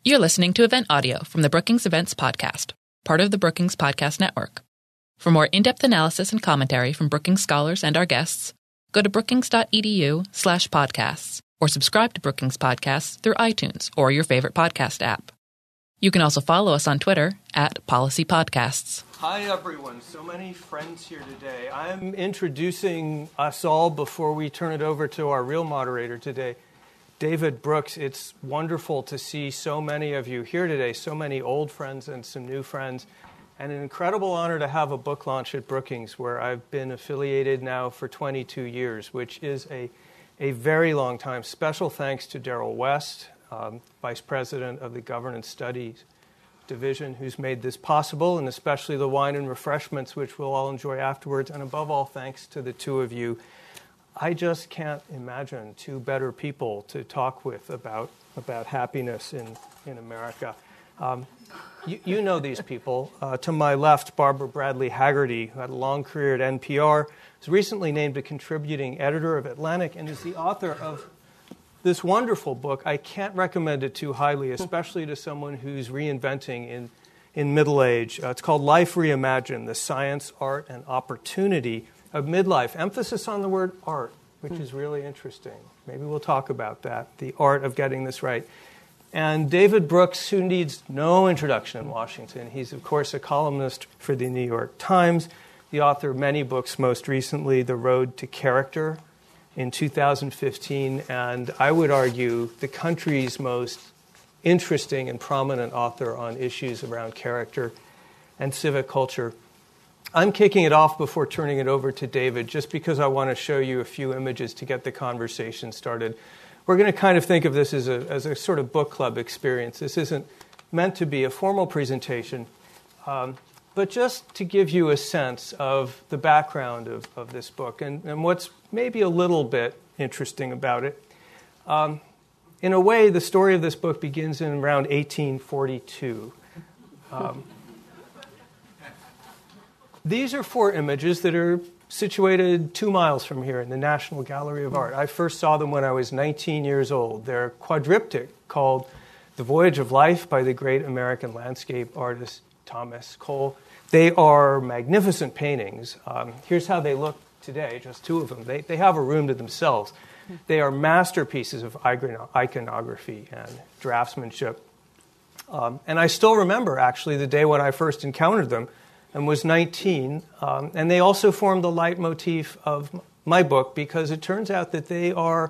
You're listening to event audio from the Brookings Events Podcast, part of the Brookings Podcast Network. For more in-depth analysis and commentary from Brookings scholars and our guests, go to brookings.edu/podcasts or subscribe to Brookings Podcasts through iTunes or your favorite podcast app. You can also follow us on Twitter @PolicyPodcasts. Hi, everyone. So many friends here today. I'm introducing us all before we turn it over to our real moderator today, David Brooks. It's wonderful to see so many of you here today, so many old friends and some new friends, and an incredible honor to have a book launch at Brookings, where I've been affiliated now for 22 years, which is a very long time. Special thanks to Daryl West, Vice President of the Governance Studies Division, who's made this possible, and especially the wine and refreshments, which we'll all enjoy afterwards, and above all, thanks to the two of you. I just can't imagine two better people to talk with about happiness in America. You know these people. To my left, Barbara Bradley Haggerty, who had a long career at NPR, was recently named a contributing editor of Atlantic and is the author of this wonderful book. I can't recommend it too highly, especially to someone who's reinventing in middle age. It's called Life Reimagined: The Science, Art, and Opportunity of Midlife. Emphasis on the word art, which is really interesting. Maybe we'll talk about that, the art of getting this right. And David Brooks, who needs no introduction in Washington. He's, of course, a columnist for the New York Times, the author of many books, most recently The Road to Character in 2015, and I would argue the country's most interesting and prominent author on issues around character and civic culture. I'm kicking it off before turning it over to David, just because I want to show you a few images to get the conversation started. We're going to kind of think of this as a sort of book club experience. This isn't meant to be a formal presentation, but just to give you a sense of the background of this book and what's maybe a little bit interesting about it. In a way, the story of this book begins in around 1842. These are four images that are situated 2 miles from here in the National Gallery of Art. I first saw them when I was 19 years old. They're quadriptych called The Voyage of Life by the great American landscape artist Thomas Cole. They are magnificent paintings. Here's how they look today, just two of them. They have a room to themselves. They are masterpieces of iconography and draftsmanship. And I still remember, actually, the day when I first encountered them and was 19. And they also form the leitmotif of my book, because it turns out that they are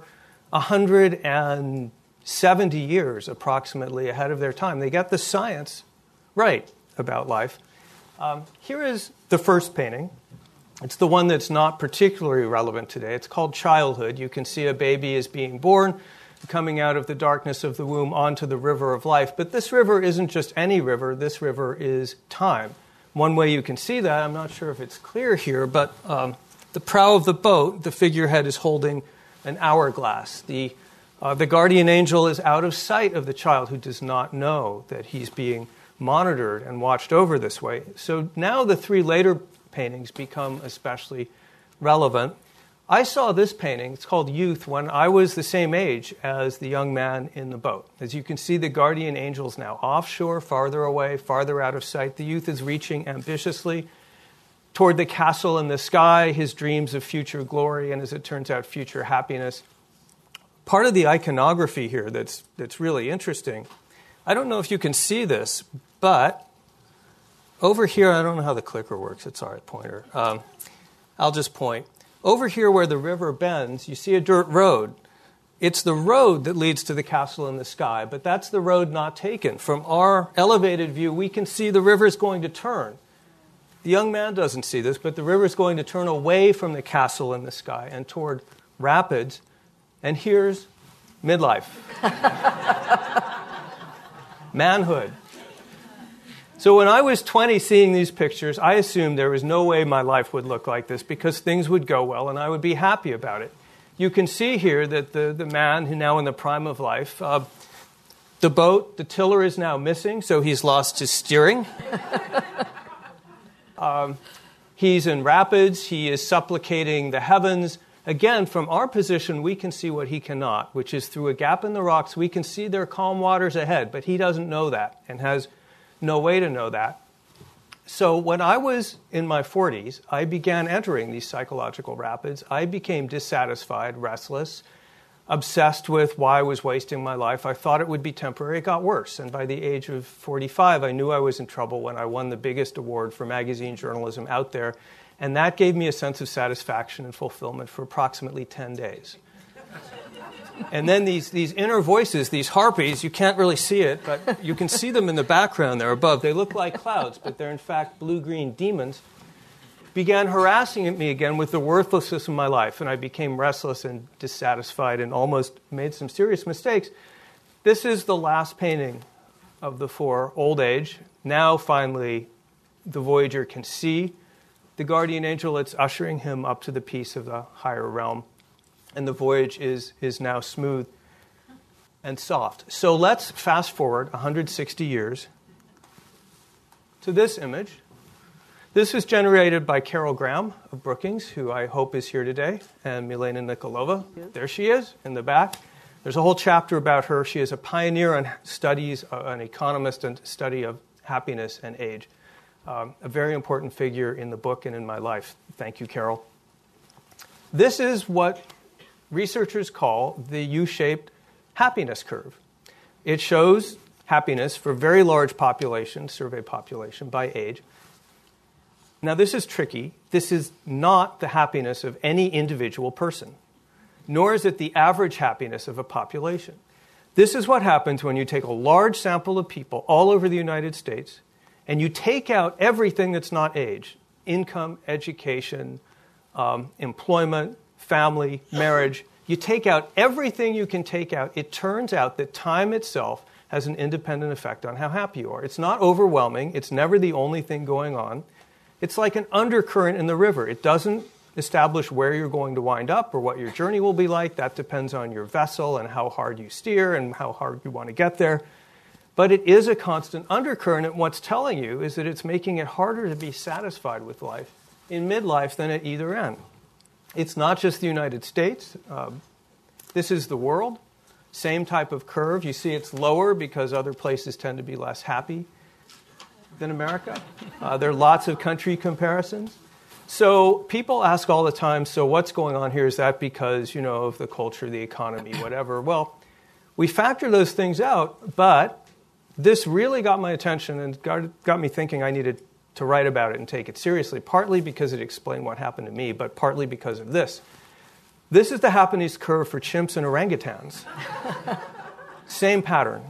170 years approximately ahead of their time. They got the science right about life. Here is the first painting. It's the one that's not particularly relevant today. It's called Childhood. You can see a baby is being born, coming out of the darkness of the womb onto the river of life. But this river isn't just any river. This river is time. One way you can see that, I'm not sure if it's clear here, but the prow of the boat, the figurehead is holding an hourglass. The guardian angel is out of sight of the child, who does not know that he's being monitored and watched over this way. So now the three later paintings become especially relevant. I saw this painting, it's called Youth, when I was the same age as the young man in the boat. As you can see, the guardian angel's now offshore, farther away, farther out of sight. The youth is reaching ambitiously toward the castle in the sky, his dreams of future glory, and as it turns out, future happiness. Part of the iconography here that's really interesting, I don't know if you can see this, but over here, I don't know how the clicker works. It's all right, pointer. I'll just point. Over here where the river bends, you see a dirt road. It's the road that leads to the castle in the sky, but that's the road not taken. From our elevated view, we can see the river is going to turn. The young man doesn't see this, but the river is going to turn away from the castle in the sky and toward rapids. And here's midlife. Manhood. So when I was 20 seeing these pictures, I assumed there was no way my life would look like this, because things would go well and I would be happy about it. You can see here that the man who now in the prime of life, the boat, the tiller is now missing, so he's lost his steering. He's in rapids. He is supplicating the heavens Again, from our position, we can see what he cannot, which is through a gap in the rocks, we can see there are calm waters ahead, but he doesn't know that and has no way to know that. So when I was in my 40s, I began entering these psychological rapids. I became dissatisfied, restless, obsessed with why I was wasting my life. I thought it would be temporary. It got worse. And by the age of 45, I knew I was in trouble when I won the biggest award for magazine journalism out there. And that gave me a sense of satisfaction and fulfillment for approximately 10 days. And then these inner voices, these harpies, you can't really see it, but you can see them in the background there above. They look like clouds, but they're in fact blue-green demons, began harassing me again with the worthlessness of my life. And I became restless and dissatisfied and almost made some serious mistakes. This is the last painting of the four, old age. Now, finally, the Voyager can see the guardian angel. It's ushering him up to the peace of the higher realm. And the voyage is now smooth and soft. So let's fast forward 160 years to this image. This was generated by Carol Graham of Brookings, who I hope is here today, and Milena Nikolova. Yes. There she is in the back. There's a whole chapter about her. She is a pioneer on studies, an economist and study of happiness and age. A very important figure in the book and in my life. Thank you, Carol. This is what researchers call the U-shaped happiness curve. It shows happiness for very large populations, survey population, by age. Now, this is tricky. This is not the happiness of any individual person, nor is it the average happiness of a population. This is what happens when you take a large sample of people all over the United States and you take out everything that's not age: income, education, employment, family, marriage. You take out everything you can take out. It turns out that time itself has an independent effect on how happy you are. It's not overwhelming. It's never the only thing going on. It's like an undercurrent in the river. It doesn't establish where you're going to wind up or what your journey will be like. That depends on your vessel and how hard you steer and how hard you want to get there. But it is a constant undercurrent, and what's telling you is that it's making it harder to be satisfied with life in midlife than at either end. It's not just the United States. This is the world. Same type of curve. You see it's lower because other places tend to be less happy than America. There are lots of country comparisons. So people ask all the time, so what's going on here? Is that because, of the culture, the economy, whatever? Well, we factor those things out, but this really got my attention and got me thinking I needed to write about it and take it seriously, partly because it explained what happened to me, but partly because of this. This is the happiness curve for chimps and orangutans. Same pattern.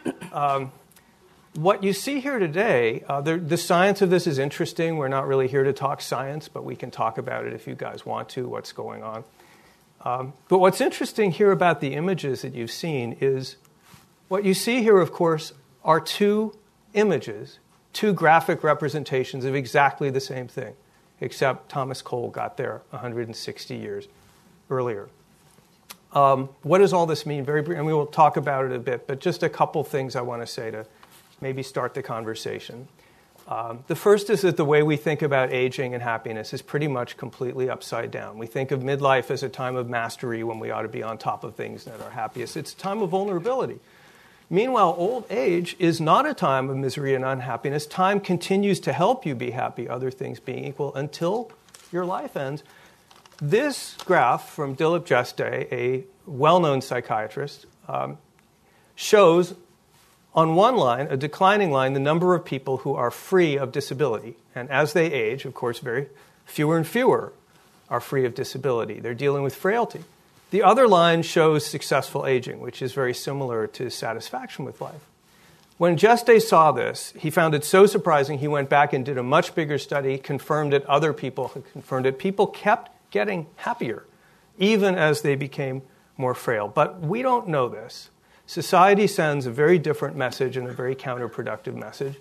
What you see here today, the science of this is interesting. We're not really here to talk science, but we can talk about it if you guys want to, what's going on. But what's interesting here about the images that you've seen is what you see here, of course, are two images, two graphic representations of exactly the same thing, except Thomas Cole got there 160 years earlier. What does all this mean? Very brief, and we will talk about it a bit, but just a couple things I want to say to maybe start the conversation. The first is that the way we think about aging and happiness is pretty much completely upside down. We think of midlife as a time of mastery when we ought to be on top of things that are happiest. It's a time of vulnerability. Meanwhile, old age is not a time of misery and unhappiness. Time continues to help you be happy, other things being equal, until your life ends. This graph from Dilip Jeste, a well-known psychiatrist, shows on one line, a declining line, the number of people who are free of disability. And as they age, of course, very fewer and fewer are free of disability. They're dealing with frailty. The other line shows successful aging, which is very similar to satisfaction with life. When Jeste saw this, he found it so surprising, he went back and did a much bigger study, confirmed it, other people confirmed it. People kept getting happier, even as they became more frail. But we don't know this. Society sends a very different message and a very counterproductive message.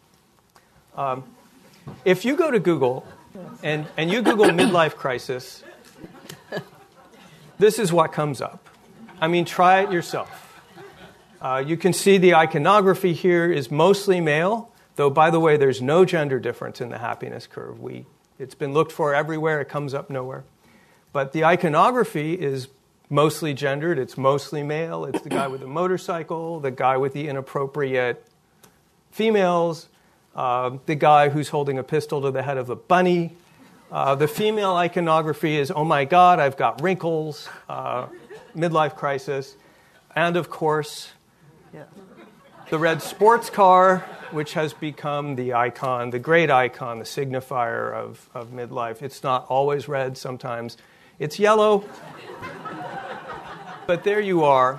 If you go to Google and you Google midlife crisis, this is what comes up. I mean, try it yourself. You can see the iconography here is mostly male, though, by the way, there's no gender difference in the happiness curve. It's been looked for everywhere. It comes up nowhere. But the iconography is mostly gendered. It's mostly male. It's the guy with the motorcycle, the guy with the inappropriate females, the guy who's holding a pistol to the head of a bunny. The female iconography is, oh my God, I've got wrinkles, midlife crisis. And of course, the red sports car, which has become the icon, the great icon, the signifier of midlife. It's not always red. Sometimes it's yellow. But there you are.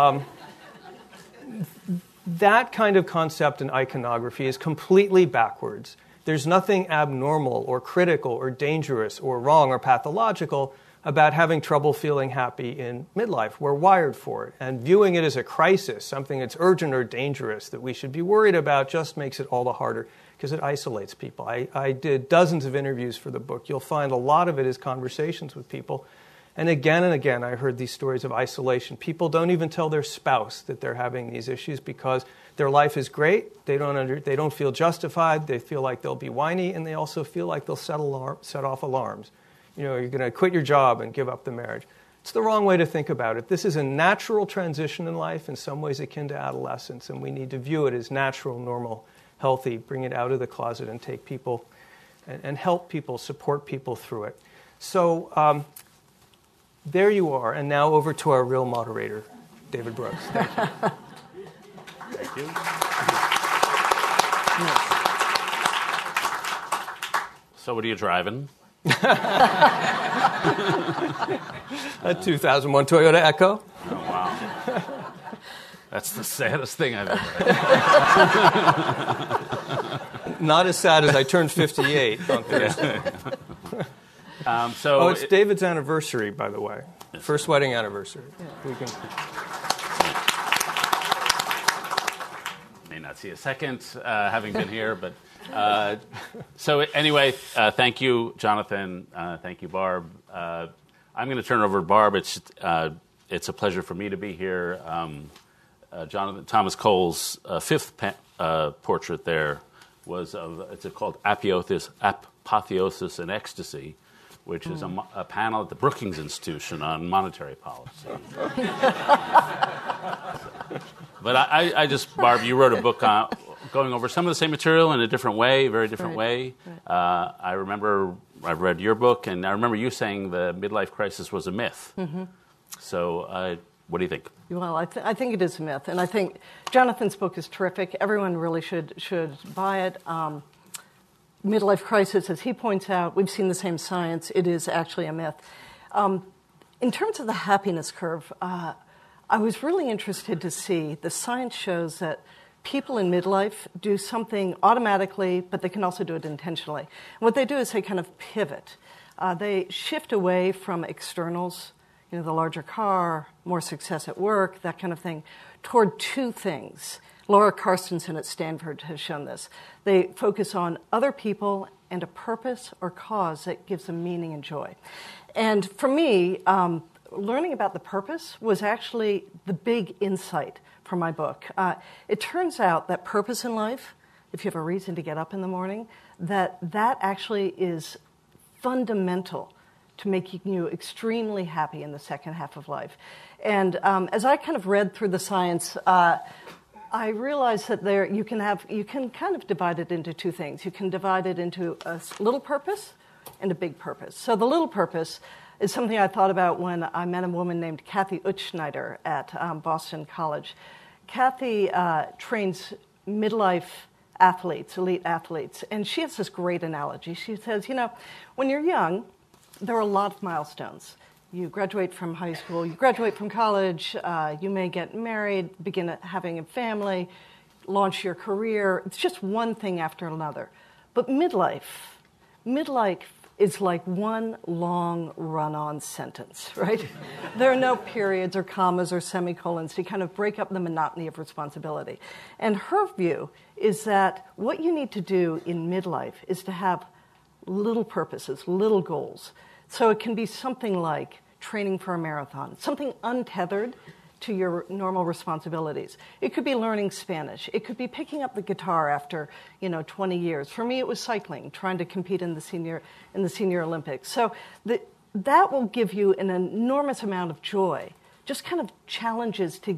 That kind of concept in iconography is completely backwards. There's nothing abnormal or critical or dangerous or wrong or pathological about having trouble feeling happy in midlife. We're wired for it. And viewing it as a crisis, something that's urgent or dangerous that we should be worried about, just makes it all the harder because it isolates people. I did dozens of interviews for the book. You'll find a lot of it is conversations with people. And again, I heard these stories of isolation. People don't even tell their spouse that they're having these issues because their life is great. They don't feel justified. They feel like they'll be whiny, and they also feel like they'll set off alarms. You're going to quit your job and give up the marriage. It's the wrong way to think about it. This is a natural transition in life, in some ways akin to adolescence, and we need to view it as natural, normal, healthy, bring it out of the closet and take people and help people, support people through it. So there you are, and now over to our real moderator, David Brooks. Thank you. Thank you. So what are you driving? A 2001 Toyota Echo. Oh, wow. That's the saddest thing I've ever heard. Not as sad as I turned 58 on Thursday. It's David's anniversary, by the way. First wedding anniversary. Yeah. May not see a second, having been here, but thank you, Jonathan. Thank you, Barb. I'm going to turn it over to Barb. It's a pleasure for me to be here. Jonathan Thomas Cole's fifth portrait there was it's called Apotheosis and Ecstasy, which is a panel at the Brookings Institution on monetary policy. But I just, Barb, you wrote a book going over some of the same material in a different way, very different way. Right. I remember I've read your book, and I remember you saying the midlife crisis was a myth. Mm-hmm. So what do you think? Well, I think it is a myth, and I think Jonathan's book is terrific. Everyone really should buy it. Midlife crisis, as he points out, we've seen the same science. It is actually a myth. In terms of the happiness curve, I was really interested to see the science shows that people in midlife do something automatically, but they can also do it intentionally. And what they do is they kind of pivot. They shift away from externals, the larger car, more success at work, that kind of thing, toward two things. Laura Carstensen at Stanford has shown this. They focus on other people and a purpose or cause that gives them meaning and joy. And for me, learning about the purpose was actually the big insight for my book. It turns out that purpose in life, if you have a reason to get up in the morning, that actually is fundamental to making you extremely happy in the second half of life. And as I kind of read through the science, I realized that you can kind of divide it into two things. You can divide it into a little purpose and a big purpose. So the little purpose is something I thought about when I met a woman named Kathy Utschneider at Boston College. Kathy trains midlife athletes, elite athletes, and she has this great analogy. She says, when you're young, there are a lot of milestones. You graduate from high school, you graduate from college, you may get married, begin having a family, launch your career. It's just one thing after another. But midlife is like one long run-on sentence, right? There are no periods or commas or semicolons to kind of break up the monotony of responsibility. And her view is that what you need to do in midlife is to have little purposes, little goals. So it can be something like training for a marathon, something untethered to your normal responsibilities. It could be learning Spanish. It could be picking up the guitar after 20 years. For me, it was cycling, trying to compete in the senior Olympics. So that will give you an enormous amount of joy, just kind of challenges to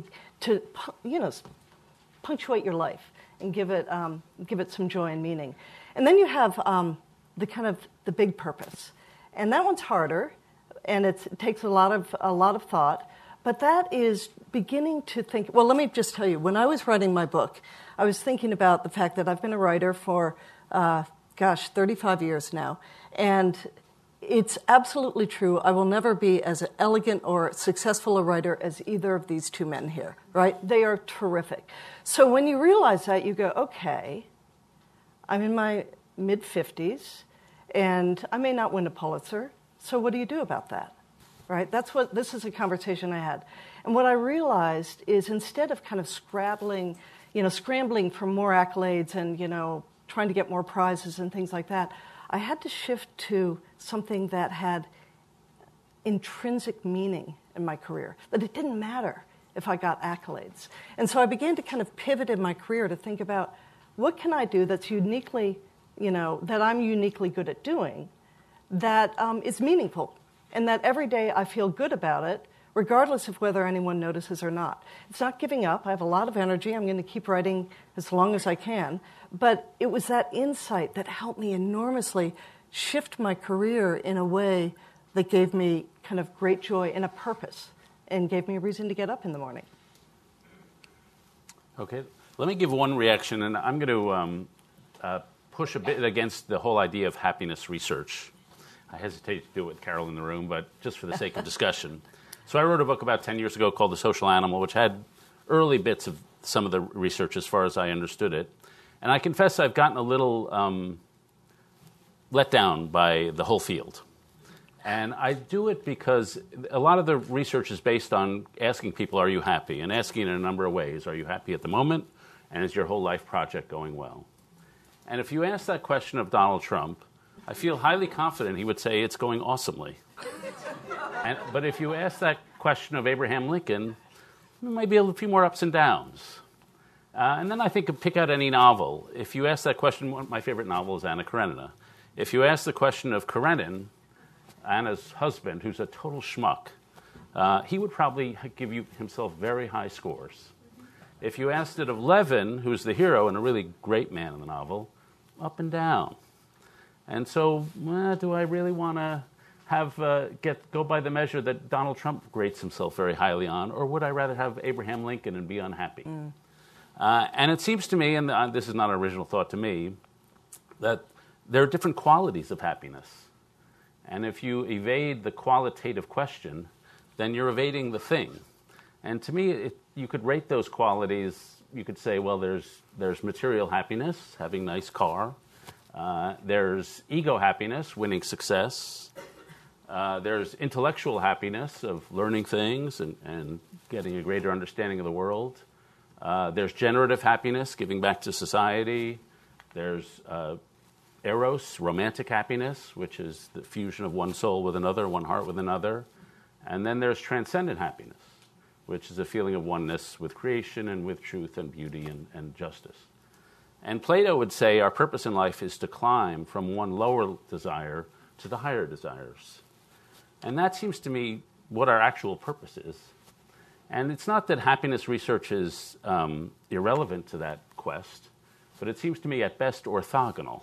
punctuate your life and give it some joy and meaning. And then you have the big purpose, and that one's harder, and it takes a lot of thought. But that is beginning to think. Well, let me just tell you, when I was writing my book, I was thinking about the fact that I've been a writer for 35 years now, and it's absolutely true. I will never be as elegant or successful a writer as either of these two men here, right? They are terrific. So when you realize that, you go, okay, I'm in my mid-50s, and I may not win a Pulitzer, so what do you do about that, right? This is a conversation I had. And what I realized is instead of kind of scrambling for more accolades and, trying to get more prizes and things like that, I had to shift to something that had intrinsic meaning in my career, that it didn't matter if I got accolades. And so I began to kind of pivot in my career to think about what can I do that's uniquely, that I'm uniquely good at doing, that is meaningful, and that every day I feel good about it, regardless of whether anyone notices or not. It's not giving up. I have a lot of energy. I'm going to keep writing as long as I can. But it was that insight that helped me enormously shift my career in a way that gave me kind of great joy and a purpose and gave me a reason to get up in the morning. Okay. Let me give one reaction, and I'm going to push a bit against the whole idea of happiness research. I hesitate to do it with Carol in the room, but just for the sake of discussion. So I wrote a book about 10 years ago called The Social Animal, which had early bits of some of the research as far as I understood it. And I confess I've gotten a little let down by the whole field. And I do it because a lot of the research is based on asking people, are you happy? And asking in a number of ways. Are you happy at the moment? And is your whole life project going well? And if you ask that question of Donald Trump, I feel highly confident he would say it's going awesomely. But if you ask that question of Abraham Lincoln, there might be a few more ups and downs. And then I think pick out any novel. If you ask that question, my favorite novel is Anna Karenina. If you ask the question of Karenin, Anna's husband, who's a total schmuck, he would probably give you himself very high scores. If you asked it of Levin, who's the hero and a really great man in the novel, up and down. And so, do I really want to go by the measure that Donald Trump rates himself very highly on, or would I rather have Abraham Lincoln and be unhappy? And it seems to me, and this is not an original thought to me, that there are different qualities of happiness. And if you evade the qualitative question, then you're evading the thing. And to me, you could rate those qualities. You could say, well, there's material happiness, having a nice car. There's ego happiness, winning success. There's intellectual happiness of learning things and getting a greater understanding of the world. There's generative happiness, giving back to society. There's eros, romantic happiness, which is the fusion of one soul with another, one heart with another. And then there's transcendent happiness, which is a feeling of oneness with creation and with truth and beauty and justice. And Plato would say our purpose in life is to climb from one lower desire to the higher desires. And that seems to me what our actual purpose is. And it's not that happiness research is irrelevant to that quest, but it seems to me at best orthogonal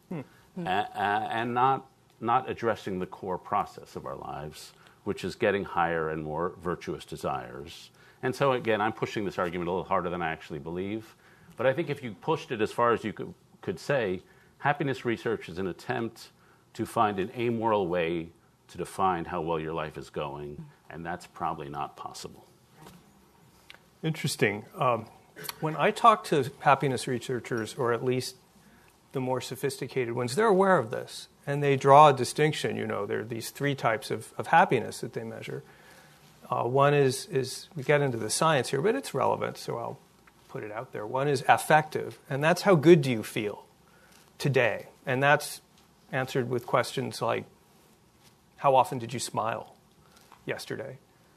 and not addressing the core process of our lives, which is getting higher and more virtuous desires. And so, again, I'm pushing this argument a little harder than I actually believe. But I think if you pushed it as far as you could say, happiness research is an attempt to find an amoral way to define how well your life is going, and that's probably not possible. Interesting. When I talk to happiness researchers, or at least the more sophisticated ones, they're aware of this, and they draw a distinction. There are these three types of happiness that they measure. One is, we get into the science here, but it's relevant, so I'll put it out there. One is affective, and that's how good do you feel today? And that's answered with questions like, how often did you smile yesterday?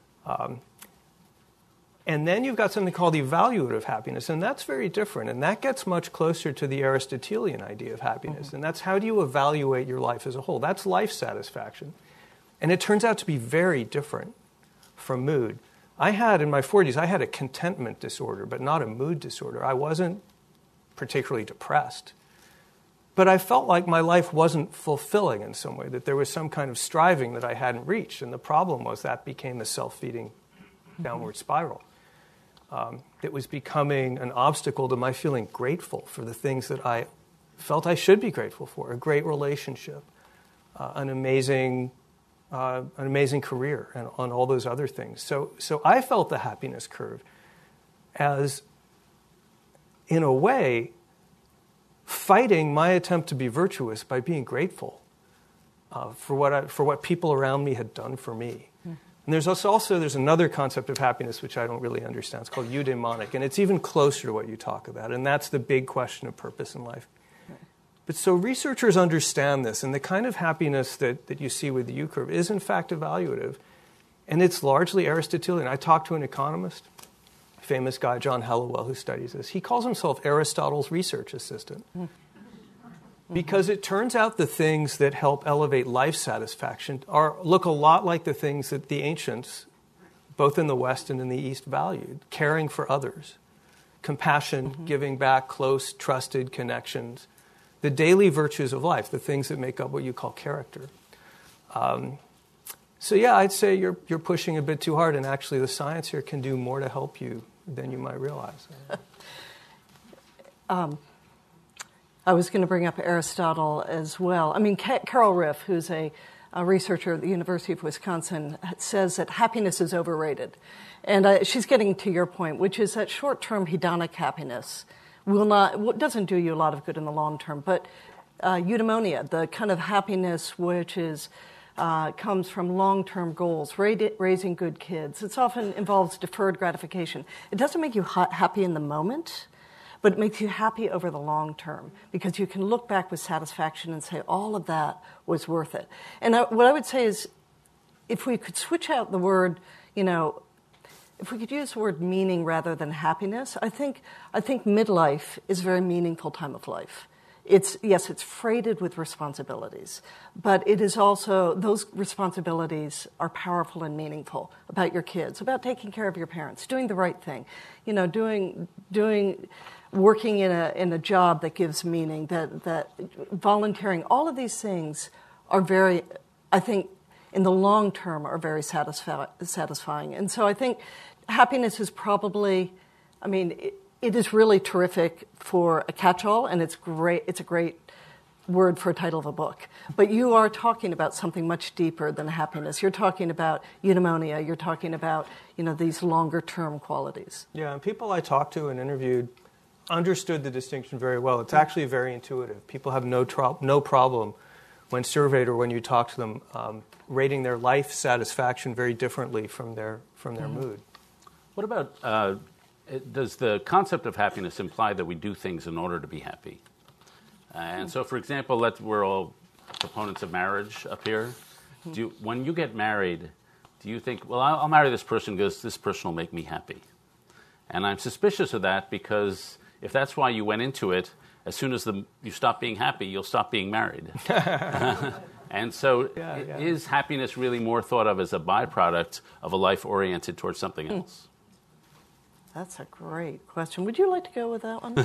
And then you've got something called evaluative happiness, and that's very different, and that gets much closer to the Aristotelian idea of happiness, and that's how do you evaluate your life as a whole. That's life satisfaction. And it turns out to be very different from mood. In my 40s, I had a contentment disorder, but not a mood disorder. I wasn't particularly depressed. But I felt like my life wasn't fulfilling in some way, that there was some kind of striving that I hadn't reached. And the problem was that became a self-feeding downward spiral. It was becoming an obstacle to my feeling grateful for the things that I felt I should be grateful for: a great relationship, an amazing career, and on all those other things. So I felt the happiness curve as, in a way, fighting my attempt to be virtuous by being grateful for what people around me had done for me. And there's another concept of happiness which I don't really understand. It's called eudaimonic, and it's even closer to what you talk about, and that's the big question of purpose in life. But so researchers understand this, and the kind of happiness that you see with the U-curve is in fact evaluative, and it's largely Aristotelian. I talked to an economist, a famous guy, John Hallowell, who studies this. He calls himself Aristotle's research assistant. Because it turns out the things that help elevate life satisfaction look a lot like the things that the ancients, both in the West and in the East, valued: caring for others, compassion, giving back, close, trusted connections, the daily virtues of life, the things that make up what you call character. So yeah, I'd say you're pushing a bit too hard, and actually the science here can do more to help you than you might realize. I was going to bring up Aristotle as well. I mean, Carol Riff, who's a researcher at the University of Wisconsin, says that happiness is overrated. And she's getting to your point, which is that short-term hedonic happiness doesn't do you a lot of good in the long term. But eudaimonia, the kind of happiness which comes from long-term goals, raising good kids, it often involves deferred gratification. It doesn't make you happy in the moment, but it makes you happy over the long term, because you can look back with satisfaction and say, all of that was worth it. And what I would say is, if we could switch out the word, if we could use the word meaning rather than happiness, I think midlife is a very meaningful time of life. It's freighted with responsibilities, but it is also, those responsibilities are powerful and meaningful, about your kids, about taking care of your parents, doing the right thing, working in a job that gives meaning, that volunteering. All of these things are very, I think, in the long term, are very satisfying. And so I think happiness is probably, it is really terrific for a catch-all, and it's great. It's a great word for a title of a book. But you are talking about something much deeper than happiness. You're talking about eudaimonia. You're talking about, these longer-term qualities. Yeah, and people I talked to and interviewed understood the distinction very well. It's actually very intuitive. People have no problem when surveyed or when you talk to them rating their life satisfaction very differently from their mood. What about, does the concept of happiness imply that we do things in order to be happy? And so, for example, we're all proponents of marriage up here. When you get married, do you think, well, I'll marry this person because this person will make me happy? And I'm suspicious of that, because if that's why you went into it, as soon as you stop being happy, you'll stop being married. And so is happiness really more thought of as a byproduct of a life oriented towards something else? That's a great question. Would you like to go with that one?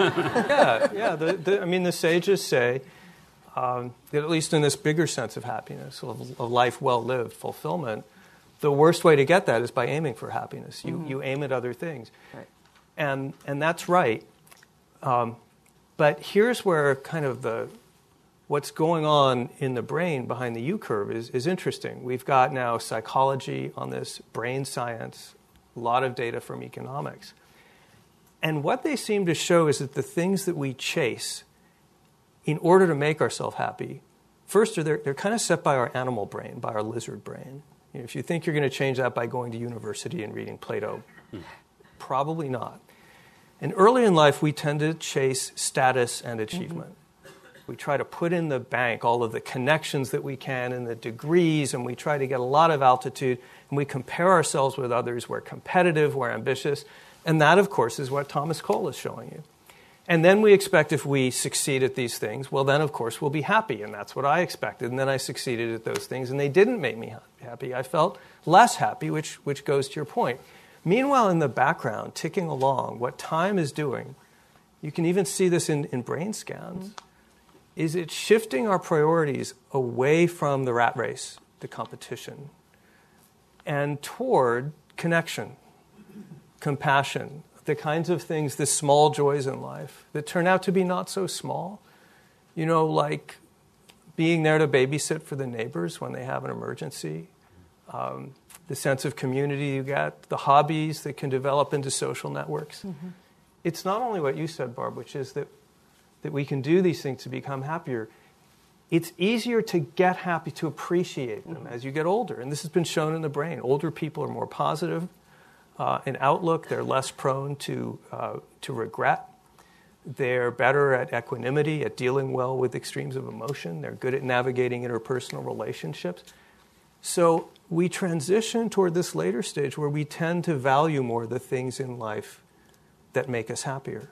The sages say that, at least in this bigger sense of happiness, of life well lived, fulfillment, the worst way to get that is by aiming for happiness. You aim at other things. Right. And that's right. But here's where kind of what's going on in the brain behind the U-curve is interesting. We've got now psychology on this, brain science, a lot of data from economics. And what they seem to show is that the things that we chase in order to make ourselves happy, first, they're kind of set by our animal brain, by our lizard brain. If you think you're going to change that by going to university and reading Plato, probably not. And early in life, we tend to chase status and achievement. We try to put in the bank all of the connections that we can and the degrees, and we try to get a lot of altitude, and we compare ourselves with others. We're competitive, we're ambitious, and that, of course, is what Thomas Cole is showing you. And then we expect if we succeed at these things, well, then, of course, we'll be happy. And that's what I expected. And then I succeeded at those things, and they didn't make me happy. I felt less happy, which goes to your point. Meanwhile, in the background, ticking along, what time is doing, you can even see this in brain scans, is it shifting our priorities away from the rat race, the competition, and toward connection, compassion, the kinds of things, the small joys in life that turn out to be not so small. Like being there to babysit for the neighbors when they have an emergency, the sense of community you get, the hobbies that can develop into social networks. Mm-hmm. It's not only what you said, Barb, which is that we can do these things to become happier. It's easier to get happy, to appreciate them as you get older. And this has been shown in the brain. Older people are more positive in outlook. They're less prone to regret. They're better at equanimity, at dealing well with extremes of emotion. They're good at navigating interpersonal relationships. So we transition toward this later stage where we tend to value more the things in life that make us happier.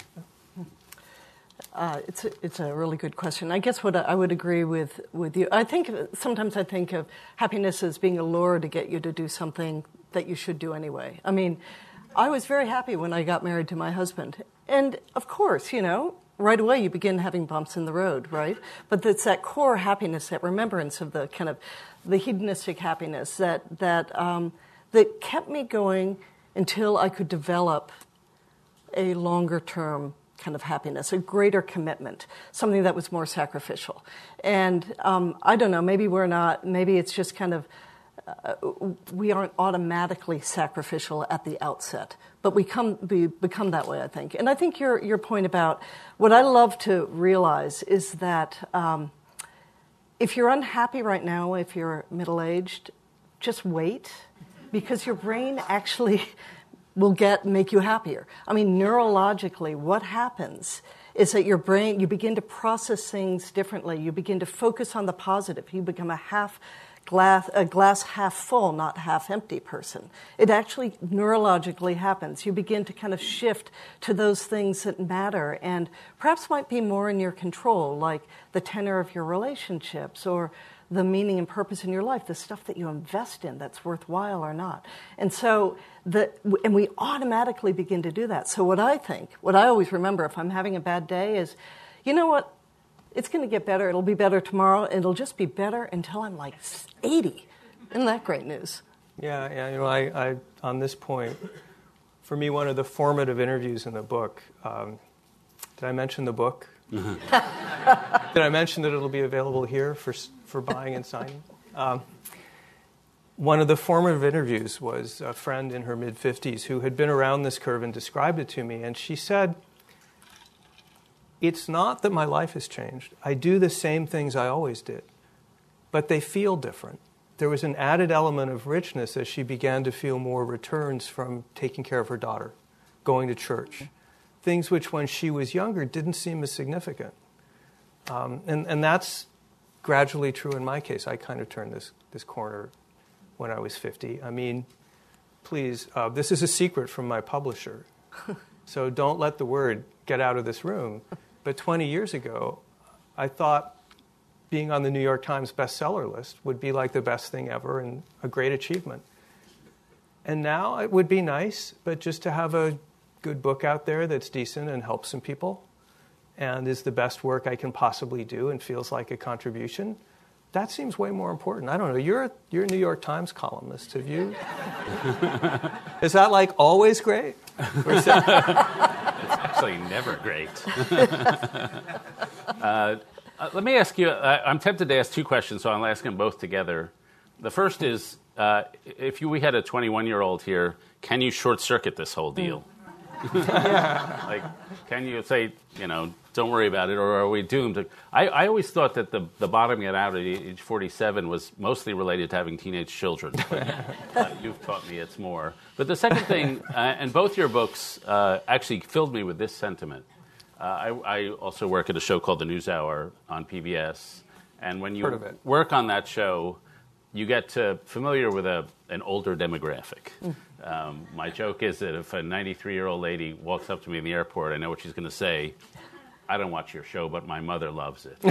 It's a really good question. I guess what I would agree with you. Sometimes I think of happiness as being a lure to get you to do something that you should do anyway. I mean, I was very happy when I got married to my husband. And of course, right away you begin having bumps in the road, right? But it's that core happiness, that remembrance of the kind of the hedonistic happiness that kept me going until I could develop a longer term kind of happiness, a greater commitment, something that was more sacrificial. And I don't know, maybe it's just kind of, we aren't automatically sacrificial at the outset, but we become that way, I think. And I think your point about what I love to realize is that if you're unhappy right now, if you're middle-aged, just wait, because your brain actually will make you happier. I mean, neurologically, what happens is that your brain, you begin to process things differently. You begin to focus on the positive. You become a glass half full, not half empty person. It actually neurologically happens. You begin to kind of shift to those things that matter and perhaps might be more in your control, like the tenor of your relationships or the meaning and purpose in your life, the stuff that you invest in that's worthwhile or not. And so, and we automatically begin to do that. So what I always remember if I'm having a bad day is, you know what, it's going to get better, it'll be better tomorrow, it'll just be better until I'm like 80. Isn't that great news? Yeah, I on this point, for me, one of the formative interviews in the book, did I mention the book? Mm-hmm. Did I mention that it'll be available here for buying and signing? One of the formative interviews was a friend in her mid-50s who had been around this curve and described it to me, and she said, it's not that my life has changed. I do the same things I always did, but they feel different. There was an added element of richness as she began to feel more returns from taking care of her daughter, going to church, things which when she was younger didn't seem as significant. And that's gradually true in my case. I kind of turned this corner when I was 50. I mean, please, this is a secret from my publisher, so don't let the word get out of this room. But 20 years ago, I thought being on the New York Times bestseller list would be like the best thing ever and a great achievement. And now it would be nice, but just to have a good book out there that's decent and helps some people and is the best work I can possibly do and feels like a contribution, that seems way more important. I don't know. You're a New York Times columnist. Have you? Is that like always great? Or is that... It's actually never great. Let me ask you, I'm tempted to ask two questions, so I'll ask them both together. The first is, if we had a 21-year-old here, can you short-circuit this whole deal? Like, can you say, don't worry about it, or are we doomed to... I always thought that the bottoming it out at age 47 was mostly related to having teenage children. But you've taught me it's more. But the second thing, and both your books actually filled me with this sentiment. I also work at a show called The NewsHour on PBS. And when you work on that show, you get familiar with an older demographic. My joke is that if a 93-year-old lady walks up to me in the airport, I know what she's going to say. I don't watch your show, but my mother loves it.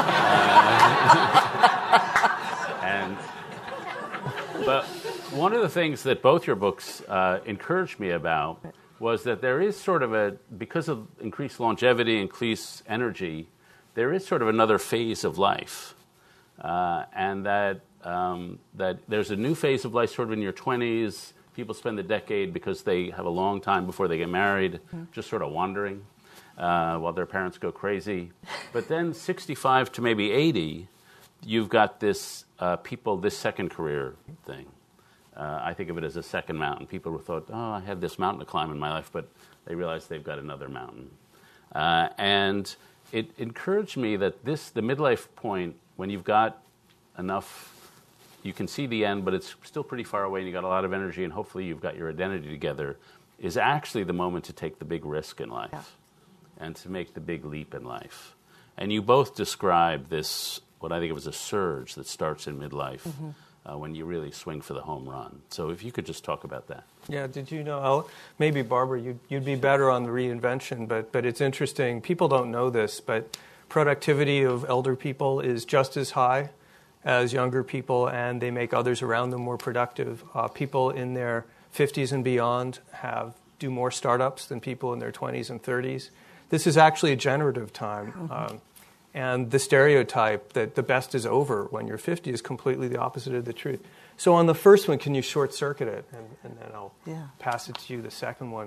But one of the things that both your books encouraged me about was that there is sort of because of increased longevity, increased energy, there is sort of another phase of life. And that there's a new phase of life sort of in your 20s. People spend the decade because they have a long time before they get married, just sort of wandering while their parents go crazy. But then 65 to maybe 80, you've got this this second career thing. I think of it as a second mountain. People who thought, I had this mountain to climb in my life, but they realize they've got another mountain. And it encouraged me that the midlife point, when you've got enough, you can see the end, but it's still pretty far away, and you've got a lot of energy, and hopefully you've got your identity together, is actually the moment to take the big risk in life and to make the big leap in life. And you both describe this, what I think of as a surge that starts in midlife when you really swing for the home run. So if you could just talk about that. Yeah, did you know, maybe Barbara, you'd be better on the reinvention, but it's interesting. People don't know this, but productivity of elder people is just as high as younger people, and they make others around them more productive. People in their 50s and beyond do more startups than people in their 20s and 30s. This is actually a generative time. And the stereotype that the best is over when you're 50 is completely the opposite of the truth. So on the first one, can you short-circuit it? And then I'll pass it to you, the second one.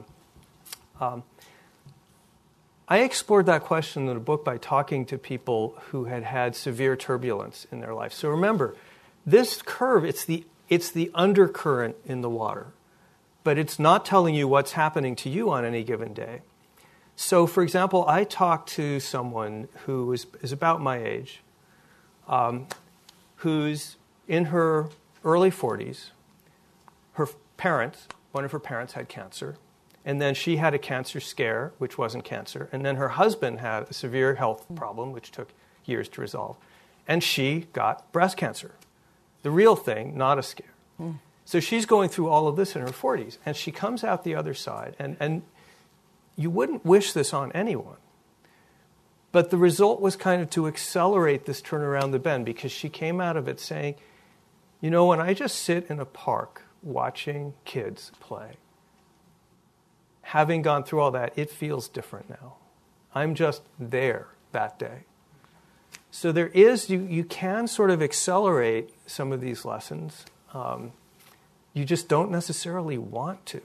I explored that question in a book by talking to people who had had severe turbulence in their life. So remember, this curve, it's the undercurrent in the water, but it's not telling you what's happening to you on any given day. So, for example, I talked to someone who is about my age, who's in her early 40s. One of her parents had cancer. And then she had a cancer scare, which wasn't cancer. And then her husband had a severe health problem, which took years to resolve. And she got breast cancer. The real thing, not a scare. So she's going through all of this in her 40s. And she comes out the other side. And you wouldn't wish this on anyone. But the result was kind of to accelerate this turn around the bend, because she came out of it saying, when I just sit in a park watching kids play, having gone through all that, it feels different now. I'm just there that day. So there is, you can sort of accelerate some of these lessons. You just don't necessarily want to.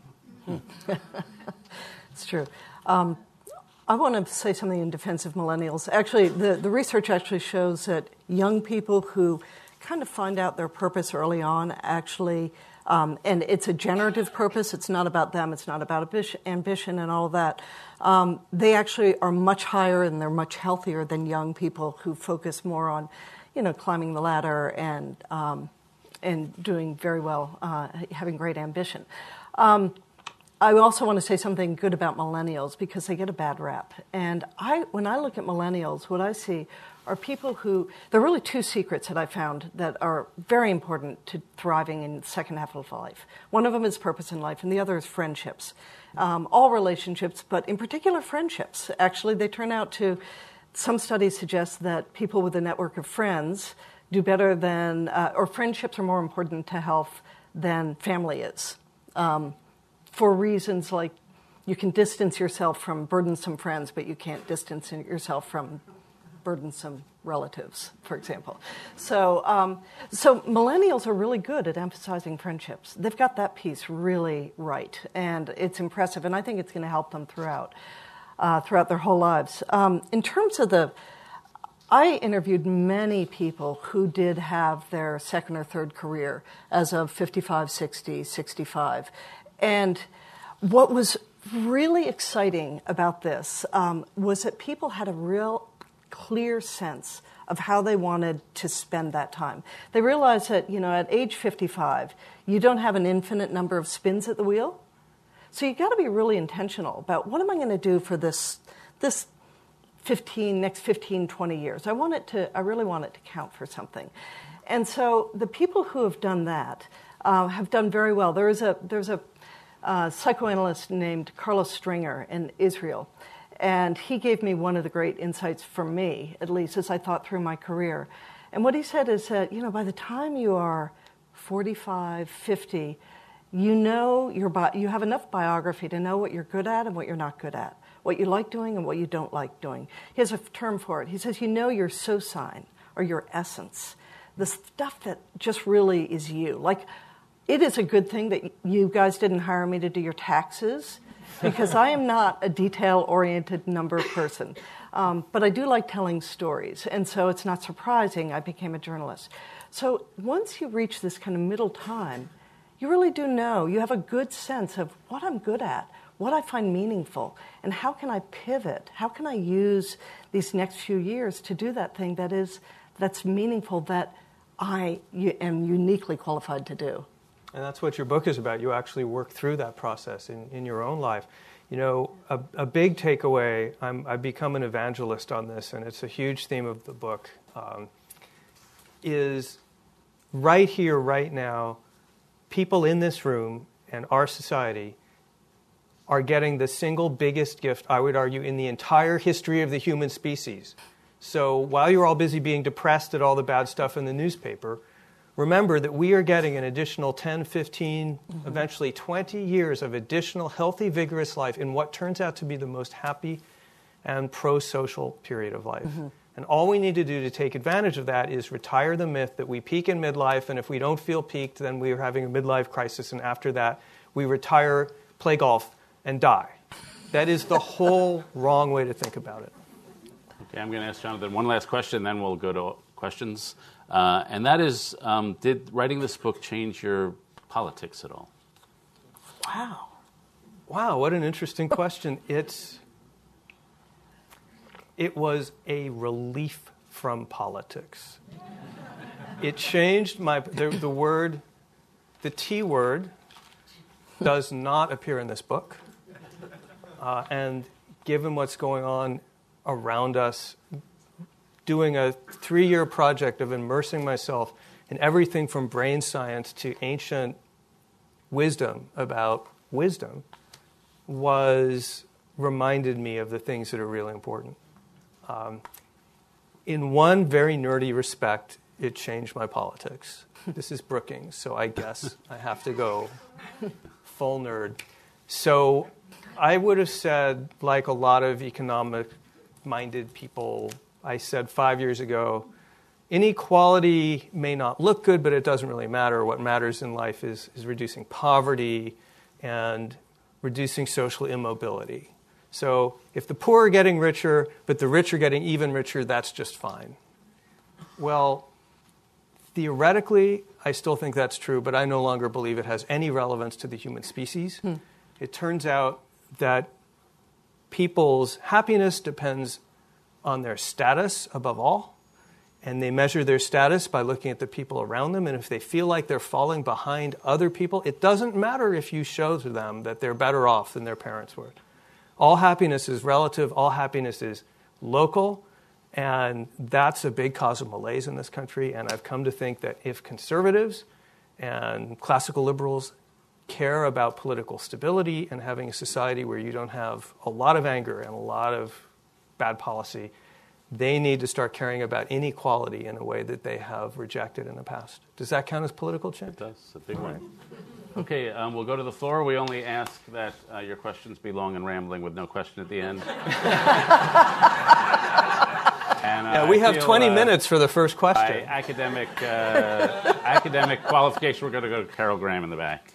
It's true. I want to say something in defense of millennials. Actually, the research actually shows that young people who kind of find out their purpose early on actually, and it's a generative purpose. It's not about them. It's not about ambition and all that. They actually are much higher and they're much healthier than young people who focus more on, climbing the ladder and doing very well, having great ambition. I also want to say something good about millennials because they get a bad rap. And when I look at millennials, what I see are people who, there are really two secrets that I found that are very important to thriving in the second half of life. One of them is purpose in life, and the other is friendships. All relationships, but in particular friendships. Actually, they turn out to, some studies suggest that people with a network of friends do better than, or friendships are more important to health than family is. For reasons like you can distance yourself from burdensome friends, but you can't distance yourself from burdensome relatives, for example. So millennials are really good at emphasizing friendships. They've got that piece really right, and it's impressive, and I think it's going to help them throughout their whole lives. In terms of I interviewed many people who did have their second or third career as of 55, 60, 65. And what was really exciting about this was that people had a real clear sense of how they wanted to spend that time. They realized that, at age 55, you don't have an infinite number of spins at the wheel. So you've got to be really intentional about what am I going to do for this next 15, 20 years. I really want it to count for something. And so the people who have done that, have done very well. There's a psychoanalyst named Carlos Stringer in Israel, and he gave me one of the great insights for me, at least as I thought through my career. And what he said is that, by the time you are 45, 50, you have enough biography to know what you're good at and what you're not good at, what you like doing and what you don't like doing. He has a term for it. He says, your so sign, or your essence, the stuff that just really is you. Like, it is a good thing that you guys didn't hire me to do your taxes, because I am not a detail-oriented number person. But I do like telling stories, and so it's not surprising I became a journalist. So once you reach this kind of middle time, you really do know. You have a good sense of what I'm good at, what I find meaningful, and how can I pivot? How can I use these next few years to do that thing that's meaningful, that I am uniquely qualified to do? And that's what your book is about. You actually work through that process in your own life. A big takeaway, I've become an evangelist on this, and it's a huge theme of the book, is right here, right now, people in this room and our society are getting the single biggest gift, I would argue, in the entire history of the human species. So while you're all busy being depressed at all the bad stuff in the newspaper, remember that we are getting an additional 10, 15, eventually 20 years of additional healthy, vigorous life in what turns out to be the most happy and pro-social period of life. And all we need to do to take advantage of that is retire the myth that we peak in midlife, and if we don't feel peaked, then we are having a midlife crisis, and after that, we retire, play golf, and die. That is the whole wrong way to think about it. Okay, I'm going to ask Jonathan one last question, then we'll go to questions. And that is, did writing this book change your politics at all? Wow, what an interesting question. It was a relief from politics. It changed the T word does not appear in this book. And given what's going on around us, doing a 3-year project of immersing myself in everything from brain science to ancient wisdom about wisdom reminded me of the things that are really important. In one very nerdy respect, it changed my politics. This is Brookings, so I guess I have to go full nerd. So I would have said, like a lot of economic-minded people, I said 5 years ago, inequality may not look good, but it doesn't really matter. What matters in life is reducing poverty and reducing social immobility. So if the poor are getting richer, but the rich are getting even richer, that's just fine. Well, theoretically, I still think that's true, but I no longer believe it has any relevance to the human species. It turns out that people's happiness depends on their status above all, and they measure their status by looking at the people around them, and if they feel like they're falling behind other people, it doesn't matter if you show to them that they're better off than their parents were. All happiness is relative, all happiness is local, and that's a big cause of malaise in this country, and I've come to think that if conservatives and classical liberals care about political stability and having a society where you don't have a lot of anger and a lot of bad policy, they need to start caring about inequality in a way that they have rejected in the past. Does that count as political change? It does, a big one. Okay, we'll go to the floor. We only ask that your questions be long and rambling with no question at the end. And, we have 20 minutes for the first question. By academic qualification, we're going to go to Carol Graham in the back.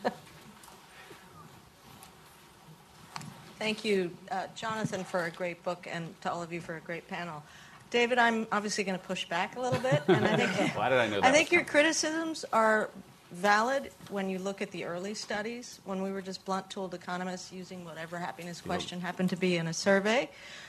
Thank you, Jonathan, for a great book, and to all of you for a great panel. David, I'm obviously going to push back a little bit, and I think Why did I know that? I think your criticisms are valid when you look at the early studies, when we were just blunt-tooled economists using whatever happiness question happened to be in a survey.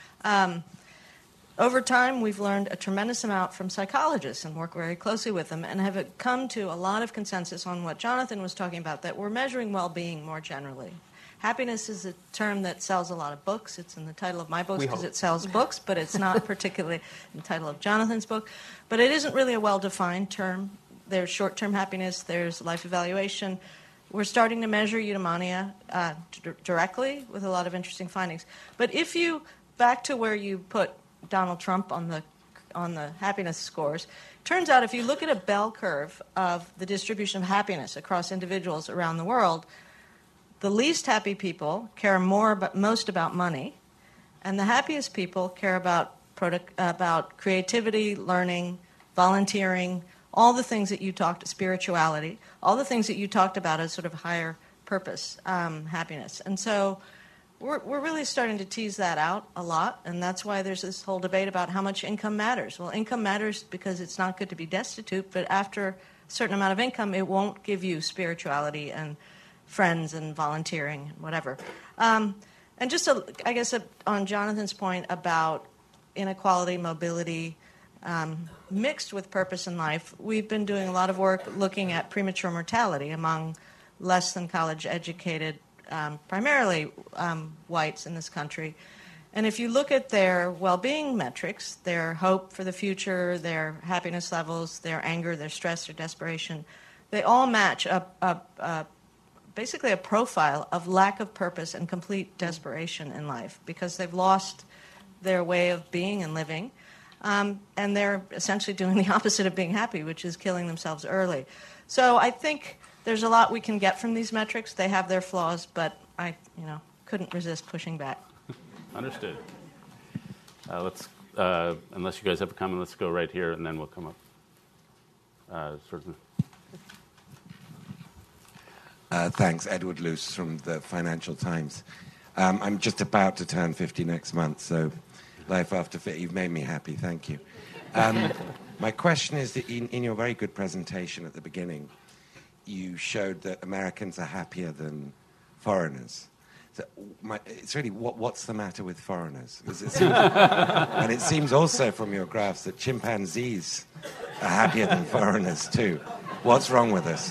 Over time, we've learned a tremendous amount from psychologists and work very closely with them, and have come to a lot of consensus on what Jonathan was talking about, that we're measuring well-being more generally. Happiness is a term that sells a lot of books. It's in the title of my books because it sells books, but it's not particularly in the title of Jonathan's book. But it isn't really a well-defined term. There's short-term happiness. There's life evaluation. We're starting to measure eudaimonia directly with a lot of interesting findings. But if you, back to where you put Donald Trump on the happiness scores, turns out if you look at a bell curve of the distribution of happiness across individuals around the world, the least happy people care most about money, and the happiest people care about creativity, learning, volunteering, all the things that you spirituality, all the things that you talked about as sort of higher purpose, happiness. And so we're really starting to tease that out a lot, and that's why there's this whole debate about how much income matters. Well, income matters because it's not good to be destitute, but after a certain amount of income, it won't give you spirituality and friends and volunteering and whatever. And just, I guess, on Jonathan's point about inequality, mobility, mixed with purpose in life, we've been doing a lot of work looking at premature mortality among less than college educated, primarily whites in this country. And if you look at their well-being metrics, their hope for the future, their happiness levels, their anger, their stress, their desperation, they all match basically a profile of lack of purpose and complete desperation in life because they've lost their way of being and living. And they're essentially doing the opposite of being happy, which is killing themselves early. So I think there's a lot we can get from these metrics. They have their flaws, but I couldn't resist pushing back. Understood. Let's, unless you guys have a comment, let's go right here, and then we'll come up. Thanks. Edward Luce from the Financial Times. I'm just about to turn 50 next month, so life after 50, you've made me happy. Thank you. My question is that in your very good presentation at the beginning, you showed that Americans are happier than foreigners. So it's really, what's the matter with foreigners? And it seems also from your graphs that chimpanzees are happier than foreigners too. What's wrong with us?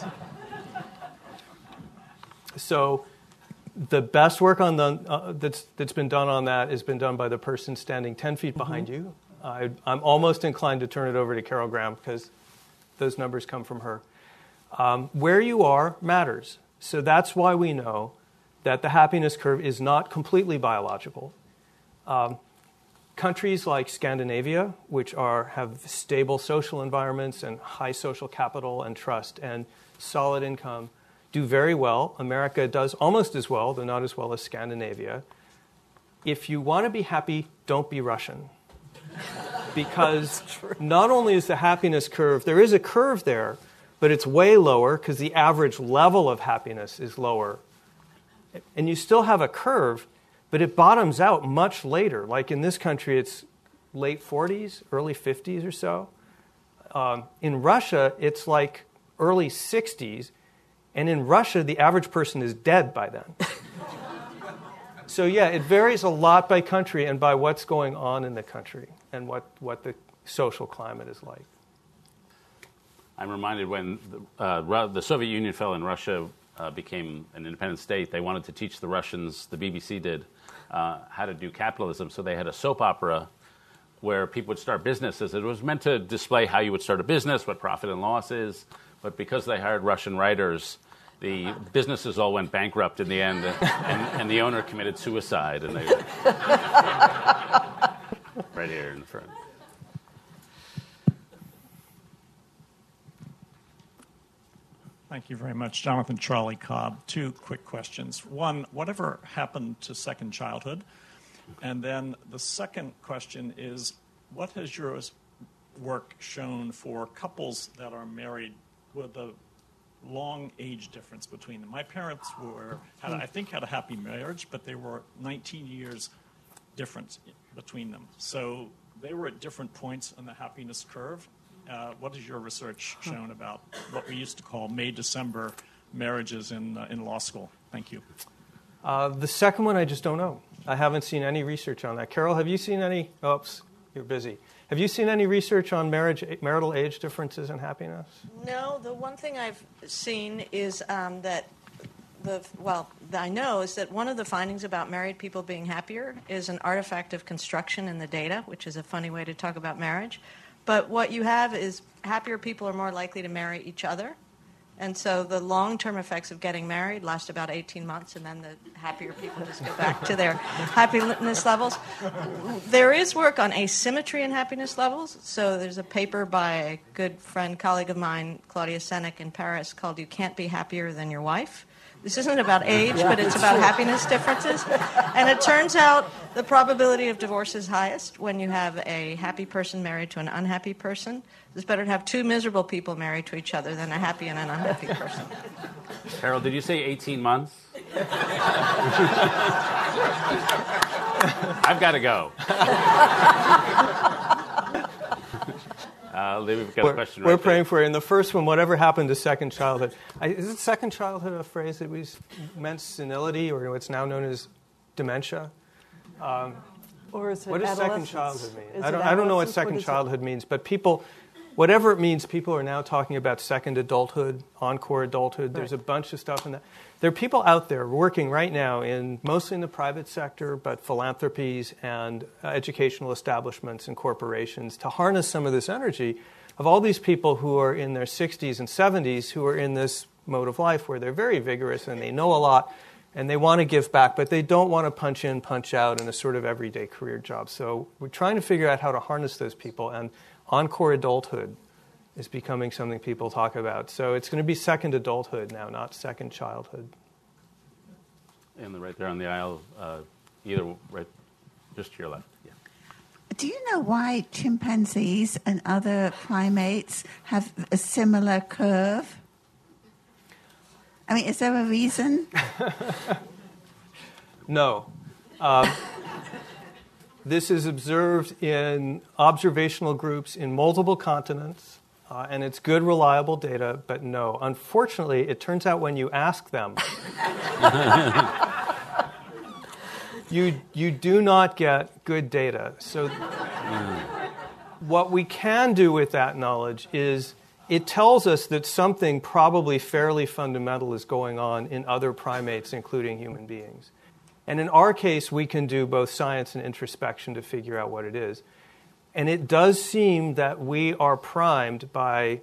So the best work on that's been done on that has been done by the person standing 10 feet behind you. I'm almost inclined to turn it over to Carol Graham because those numbers come from her. Where you are matters. So that's why we know that the happiness curve is not completely biological. Countries like Scandinavia, which have stable social environments and high social capital and trust and solid income, do very well. America does almost as well, though not as well as Scandinavia. If you want to be happy, don't be Russian. Because not only is the happiness curve, there is a curve there, but it's way lower because the average level of happiness is lower. And you still have a curve, but it bottoms out much later. Like in this country, it's late 40s, early 50s or so. In Russia, it's like early 60s. And in Russia, the average person is dead by then. So yeah, it varies a lot by country and by what's going on in the country and what the social climate is like. I'm reminded when the Soviet Union fell and Russia became an independent state, they wanted to teach the Russians, the BBC did, how to do capitalism. So they had a soap opera where people would start businesses. It was meant to display how you would start a business, what profit and loss is. But because they hired Russian writers, the businesses all went bankrupt in the end, and the owner committed suicide. And they right here in the front. Thank you very much. Jonathan Charlie Cobb. Two quick questions. One, whatever happened to second childhood? And then the second question is, what has your work shown for couples that are married with a long age difference between them? My parents had a happy marriage, but they were 19 years difference between them. So they were at different points on the happiness curve. What has your research shown about what we used to call May-December marriages in law school? Thank you. The second one, I just don't know. I haven't seen any research on that. Carol, have you seen any? Oops, you're busy. Have you seen any research on marital age differences in happiness? No. The one thing I've seen is that I know is that one of the findings about married people being happier is an artifact of construction in the data, which is a funny way to talk about marriage. But what you have is happier people are more likely to marry each other. And so the long-term effects of getting married last about 18 months, and then the happier people just go back to their happiness levels. There is work on asymmetry in happiness levels. So there's a paper by a good friend, colleague of mine, Claudia Senek in Paris, called You Can't Be Happier Than Your Wife. This isn't about age, but it's about happiness differences. And it turns out the probability of divorce is highest when you have a happy person married to an unhappy person. It's better to have two miserable people married to each other than a happy and an unhappy person. Carol, did you say 18 months? I've got to go. We've got a question right We're there. praying for you. And the first one, whatever happened to second childhood? Is it second childhood a phrase that meant senility, or what's now known as dementia? Or is it what does second adolescence? childhood mean? Is I it don't know what adolescence? second What is childhood means, but whatever it means, people are now talking about second adulthood, encore adulthood. There's a bunch of stuff in that. There are people out there working right now mostly in the private sector, but philanthropies and educational establishments and corporations to harness some of this energy of all these people who are in their 60s and 70s who are in this mode of life where they're very vigorous and they know a lot and they want to give back, but they don't want to punch in, punch out in a sort of everyday career job. So we're trying to figure out how to harness those people, and encore adulthood is becoming something people talk about. So it's going to be second adulthood now, not second childhood. And right there on the aisle, either right, just to your left. Yeah. Do you know why chimpanzees and other primates have a similar curve? I mean, is there a reason? No. This is observed in observational groups in multiple continents, and it's good, reliable data, but no. Unfortunately, it turns out when you ask them, you do not get good data. So what we can do with that knowledge is it tells us that something probably fairly fundamental is going on in other primates, including human beings. And in our case, we can do both science and introspection to figure out what it is. And it does seem that we are primed by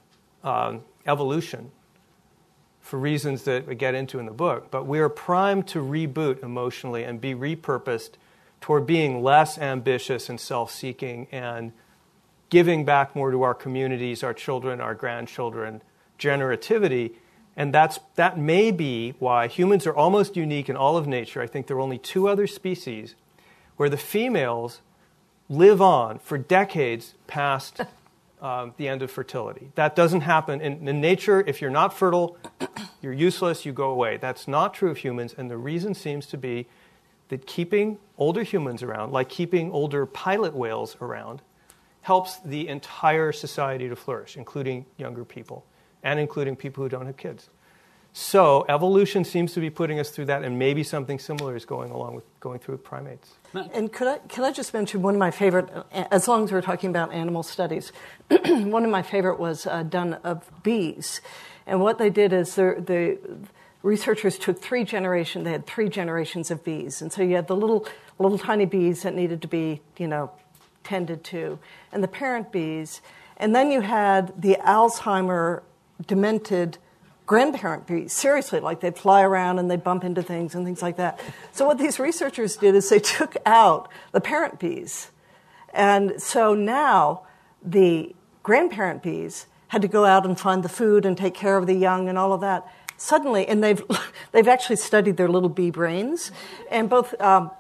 evolution for reasons that we get into in the book. But we are primed to reboot emotionally and be repurposed toward being less ambitious and self-seeking and giving back more to our communities, our children, our grandchildren, generativity. And that may be why humans are almost unique in all of nature. I think there are only two other species where the females live on for decades past the end of fertility. That doesn't happen. In nature, if you're not fertile, you're useless, you go away. That's not true of humans, and the reason seems to be that keeping older humans around, like keeping older pilot whales around, helps the entire society to flourish, including younger people, and including people who don't have kids. So evolution seems to be putting us through that, and maybe something similar is going through with primates. And can I just mention one of my favorite, as long as we're talking about animal studies, one of my favorite was done of bees. And what they did is the researchers took they had 3 generations of bees. And so you had the little tiny bees that needed to be, tended to, and the parent bees. And then you had the Alzheimer demented grandparent bees. Seriously, like they'd fly around and they'd bump into things and things like that. So what these researchers did is they took out the parent bees. And so now the grandparent bees had to go out and find the food and take care of the young and all of that. Suddenly, and they've actually studied their little bee brains, and both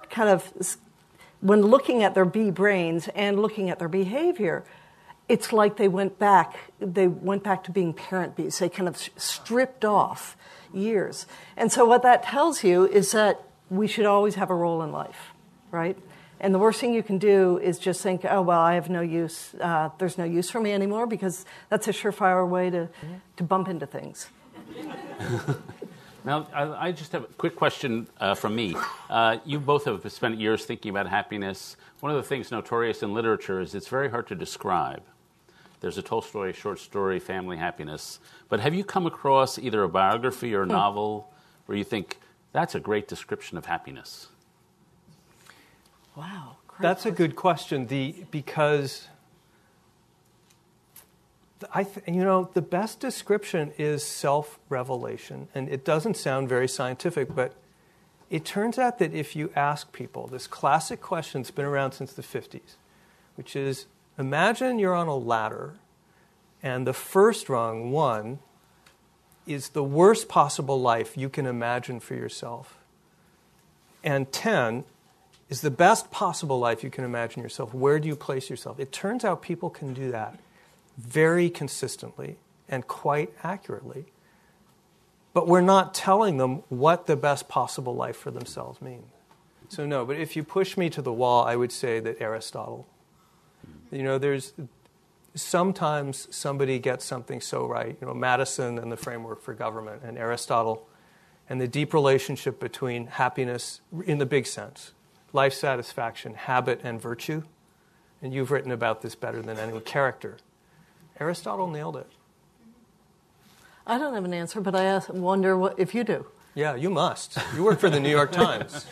when looking at their bee brains and looking at their behavior, it's like they went back to being parent bees. They kind of stripped off years. And so what that tells you is that we should always have a role in life, right? And the worst thing you can do is just think, oh, well, I have no use. There's no use for me anymore, because that's a surefire way to bump into things. Now, I just have a quick question from me. You both have spent years thinking about happiness. One of the things notorious in literature is it's very hard to describe. There's a Tolstoy short story, Family Happiness. But have you come across either a biography or a novel where you think, that's a great description of happiness? Wow. That's a good question, because The best description is self-revelation. And it doesn't sound very scientific, but it turns out that if you ask people, this classic question that's been around since the 50s, which is, imagine you're on a ladder, and the first rung, 1, is the worst possible life you can imagine for yourself. And 10 is the best possible life you can imagine yourself. Where do you place yourself? It turns out people can do that very consistently and quite accurately. But we're not telling them what the best possible life for themselves means. So no, but if you push me to the wall, I would say that Aristotle. There's sometimes somebody gets something so right. Madison and the framework for government, and Aristotle, and the deep relationship between happiness in the big sense, life satisfaction, habit, and virtue. And you've written about this better than anyone. Character. Aristotle nailed it. I don't have an answer, but I wonder if you do. Yeah, you must. You work for the New York Times.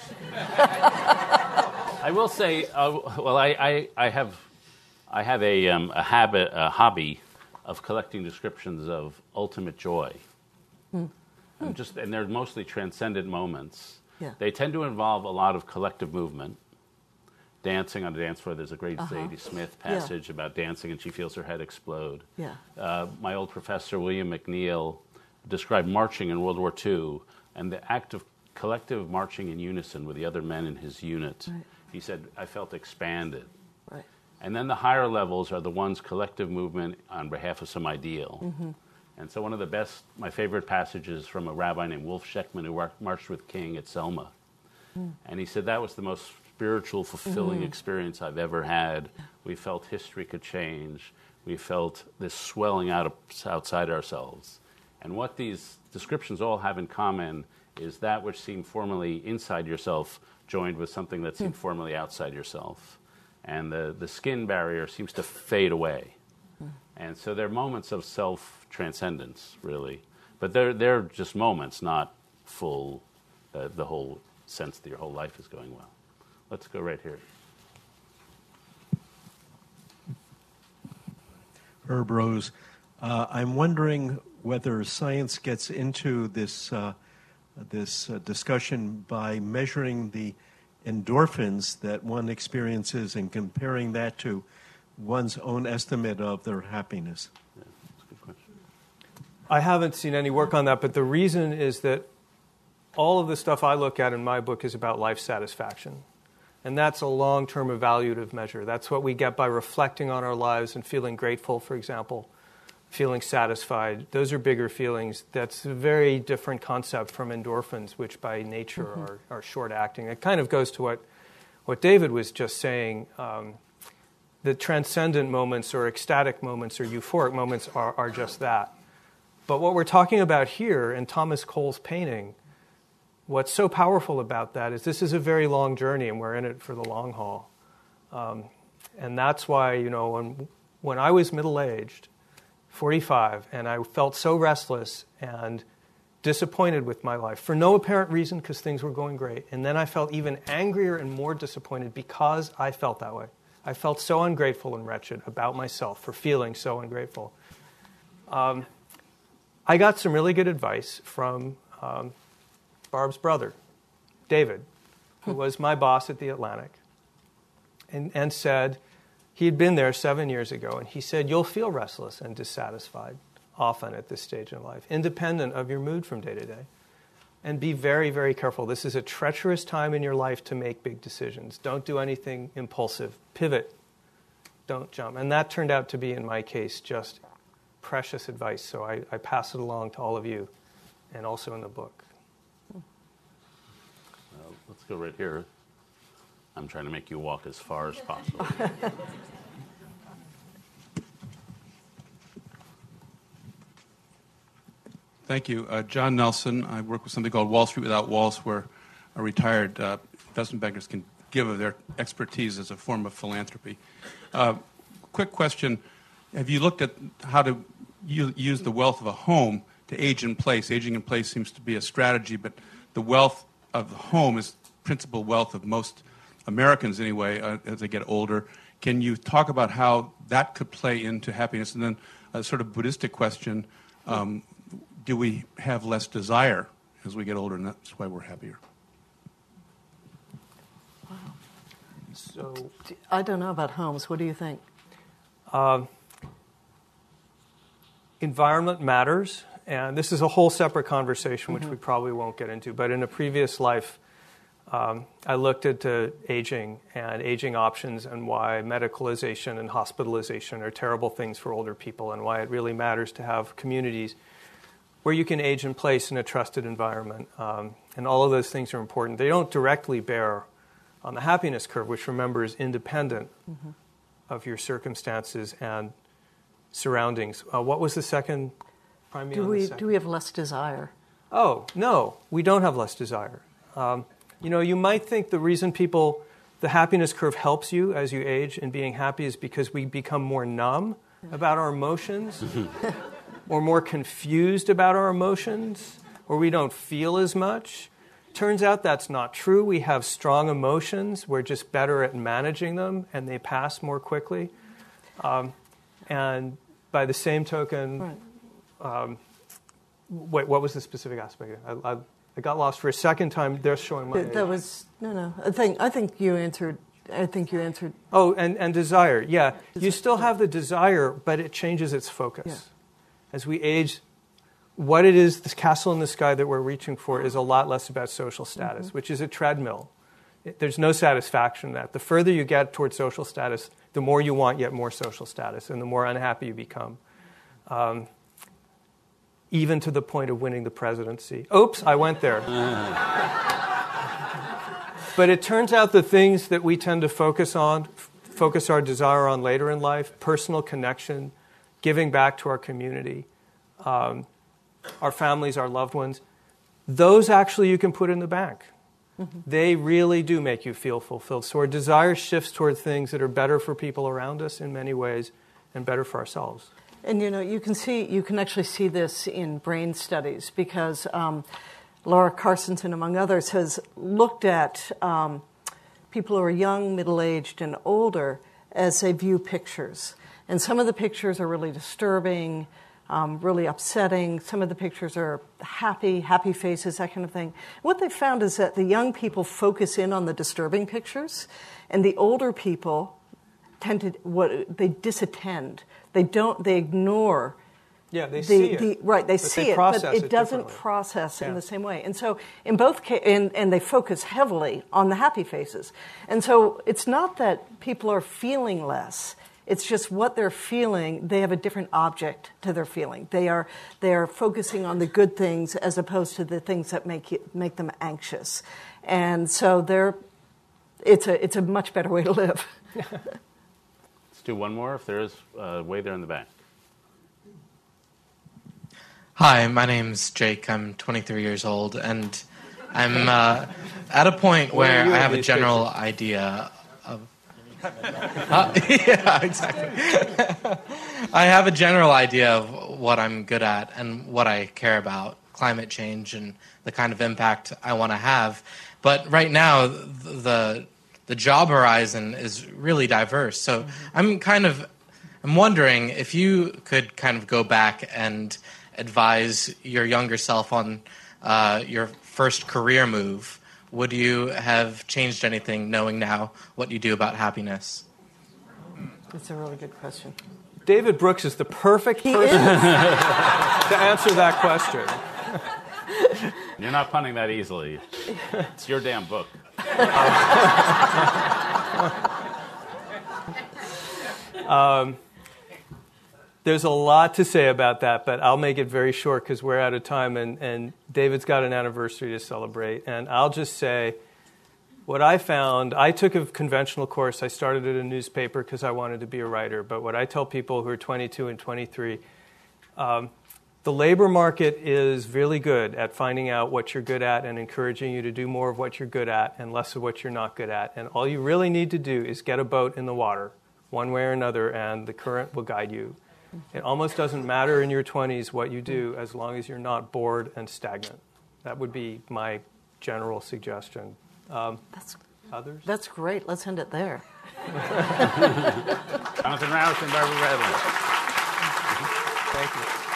I will say, I have a hobby of collecting descriptions of ultimate joy. And they're mostly transcendent moments. Yeah. They tend to involve a lot of collective movement. Dancing on the dance floor. There's a great Zadie Smith passage about dancing, and she feels her head explode. Yeah. My old professor, William McNeill, described marching in World War II and the act of collective marching in unison with the other men in his unit. Right. He said, I felt expanded. Right. And then the higher levels are the ones collective movement on behalf of some ideal. Mm-hmm. And so one of the best, my favorite passages from a rabbi named Wolf Scheckman who marched with King at Selma. And he said that was the most spiritual, fulfilling experience I've ever had. We felt history could change. We felt this swelling out outside ourselves. And what these descriptions all have in common is that which seemed formerly inside yourself joined with something that seemed formerly outside yourself. And the skin barrier seems to fade away. And so they're moments of self-transcendence, really. But they're just moments, not full, the whole sense that your whole life is going well. Let's go right here. Herb Rose, I'm wondering whether science gets into this discussion by measuring the endorphins that one experiences and comparing that to one's own estimate of their happiness. Yeah, that's a good question. I haven't seen any work on that, but the reason is that all of the stuff I look at in my book is about life satisfaction. And that's a long-term evaluative measure. That's what we get by reflecting on our lives and feeling grateful, for example, feeling satisfied. Those are bigger feelings. That's a very different concept from endorphins, which by nature are short-acting. It kind of goes to what David was just saying. The transcendent moments or ecstatic moments or euphoric moments are just that. But what we're talking about here in Thomas Cole's painting, what's so powerful about that is this is a very long journey, and we're in it for the long haul. And that's why, when I was middle-aged, 45, and I felt so restless and disappointed with my life for no apparent reason because things were going great. And then I felt even angrier and more disappointed because I felt that way. I felt so ungrateful and wretched about myself for feeling so ungrateful. I got some really good advice from Barb's brother, David, who was my boss at the Atlantic, and said, he had been there 7 years ago, and he said, you'll feel restless and dissatisfied often at this stage in life, independent of your mood from day to day. And be very, very careful. This is a treacherous time in your life to make big decisions. Don't do anything impulsive. Pivot. Don't jump. And that turned out to be, in my case, just precious advice. So I pass it along to all of you, and also in the book. Let's go right here. I'm trying to make you walk as far as possible. Thank you. John Nelson. I work with something called Wall Street Without Walls, where retired investment bankers can give of their expertise as a form of philanthropy. Quick question. Have you looked at how to use the wealth of a home to age in place? Aging in place seems to be a strategy, but the wealth of the home is principal wealth of most Americans anyway as they get older. Can you talk about how that could play into happiness? And then a sort of Buddhistic question. Do we have less desire as we get older, and that's why we're happier? So I don't know about Holmes. What do you think? Environment matters, and this is a whole separate conversation, which we probably won't get into. But in a previous life, I looked at aging and aging options and why medicalization and hospitalization are terrible things for older people, and why it really matters to have communities where you can age in place in a trusted environment. And all of those things are important. They don't directly bear on the happiness curve, which, remember, is independent of your circumstances and surroundings. What was the second? Do we have less desire? Oh, no, we don't have less desire. You might think the reason the happiness curve helps you as you age in being happy is because we become more numb about our emotions or more confused about our emotions, or we don't feel as much. Turns out that's not true. We have strong emotions. We're just better at managing them, and they pass more quickly. And by the same token, wait, what was the specific aspect? I got lost for a second time. They're showing my age. That was no. I think you answered. Oh, and desire. Yeah, you still have the desire, but it changes its focus. Yeah. As we age, what it is, this castle in the sky that we're reaching for, is a lot less about social status, which is a treadmill. There's no satisfaction in that. The further you get towards social status, the more you want yet more social status, and the more unhappy you become. Even to the point of winning the presidency. Oops, I went there. But it turns out the things that we tend to focus our desire on later in life, personal connection, giving back to our community, our families, our loved ones, those actually you can put in the bank. They really do make you feel fulfilled. So our desire shifts toward things that are better for people around us in many ways and better for ourselves. And you can actually see this in brain studies, because Laura Carstensen, among others, has looked at people who are young, middle-aged, and older as they view pictures. And some of the pictures are really disturbing, really upsetting. Some of the pictures are happy faces, that kind of thing. What they found is that the young people focus in on the disturbing pictures, and the older people they disattend. They ignore. Yeah, they see it. They see it, but it doesn't process in the same way. And so in both cases, and they focus heavily on the happy faces. And so it's not that people are feeling less. It's just what they're feeling. They have a different object to their feeling. They are focusing on the good things as opposed to the things that make them anxious. And so it's a much better way to live. Let's do one more if there is way there in the back. Hi, my name's Jake. I'm 23 years old, and I'm at a point where I have a general idea of... yeah, exactly. I have a general idea of what I'm good at and what I care about, climate change and the kind of impact I want to have. But right now, the job horizon is really diverse. So I'm wondering if you could kind of go back and advise your younger self on your first career move. Would you have changed anything knowing now what you do about happiness? That's a really good question. David Brooks is the perfect person to answer that question. You're not punning that easily. It's your damn book. There's a lot to say about that, but I'll make it very short because we're out of time, and David's got an anniversary to celebrate. And I'll just say what I found, I took a conventional course. I started at a newspaper because I wanted to be a writer. But what I tell people who are 22 and 23, the labor market is really good at finding out what you're good at and encouraging you to do more of what you're good at and less of what you're not good at. And all you really need to do is get a boat in the water one way or another, and the current will guide you. It almost doesn't matter in your 20s what you do as long as you're not bored and stagnant. That would be my general suggestion. Others? That's great. Let's end it there. Jonathan Rauch and Barbara Redland. Thank you.